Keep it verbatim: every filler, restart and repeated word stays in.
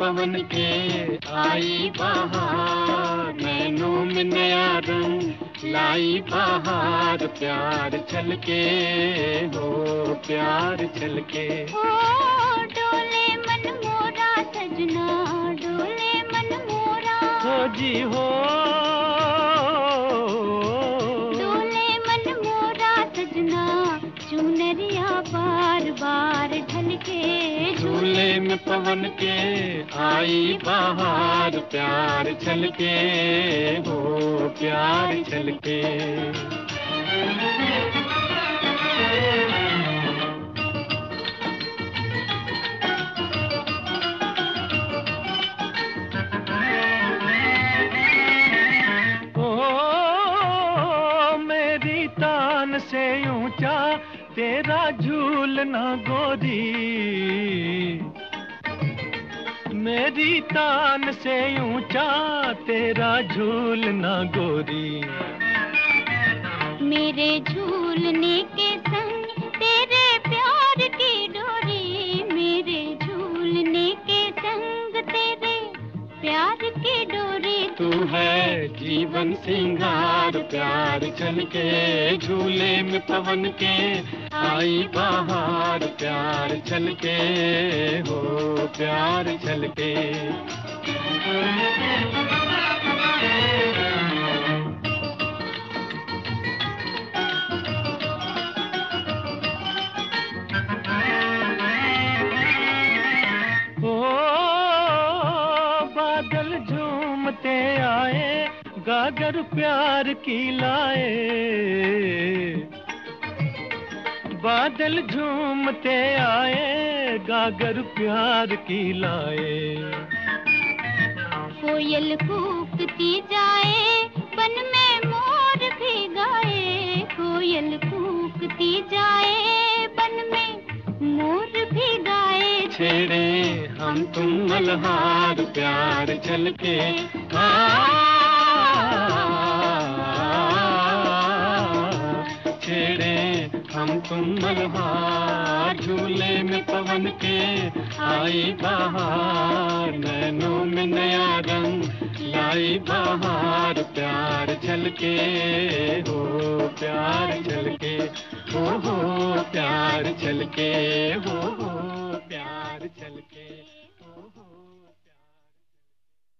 पवन के आई बहार, नैनों में नया रंग लाई बहार, प्यार छलके हो प्यार छलके। ओ डोले मन मोरा सजना, डोले मन मोरा हो जी हो, डोले मन मोरा सजना, चुनरिया बार बार ढलके, झूले में पवन के आई बहार, प्यार छलके हो प्यार छलके। तान से ऊंचा तेरा झूलना गोरी, मेरी तान से ऊंचा तेरा झूलना गोरी। मेरे झूलने के संग तेरे प्यार की डोरी, मेरे झूलने के संग तेरे प्यार की डोरी। तू है जीवन सिंगार, प्यार छलके झूले में पवन के आई बहार, प्यार छलके हो प्यार छलके। बादल झूमते आए गागर प्यार की लाए, बादल झूमते आए गागर प्यार की लाए। कोयल कूकती जाए बन में मोर भी गाए, कोयल कूकती जाए बन में मोर भी गाए। छेड़े हम तुम मल्हार, प्यार छलके छेड़े हम तुम मल्हार, झूले में पवन के आई बहार, नैनों में नया रंग लाई बहार, प्यार छलके हो प्यार छलके हो हो प्यार छलके हो हो प्यार छलके।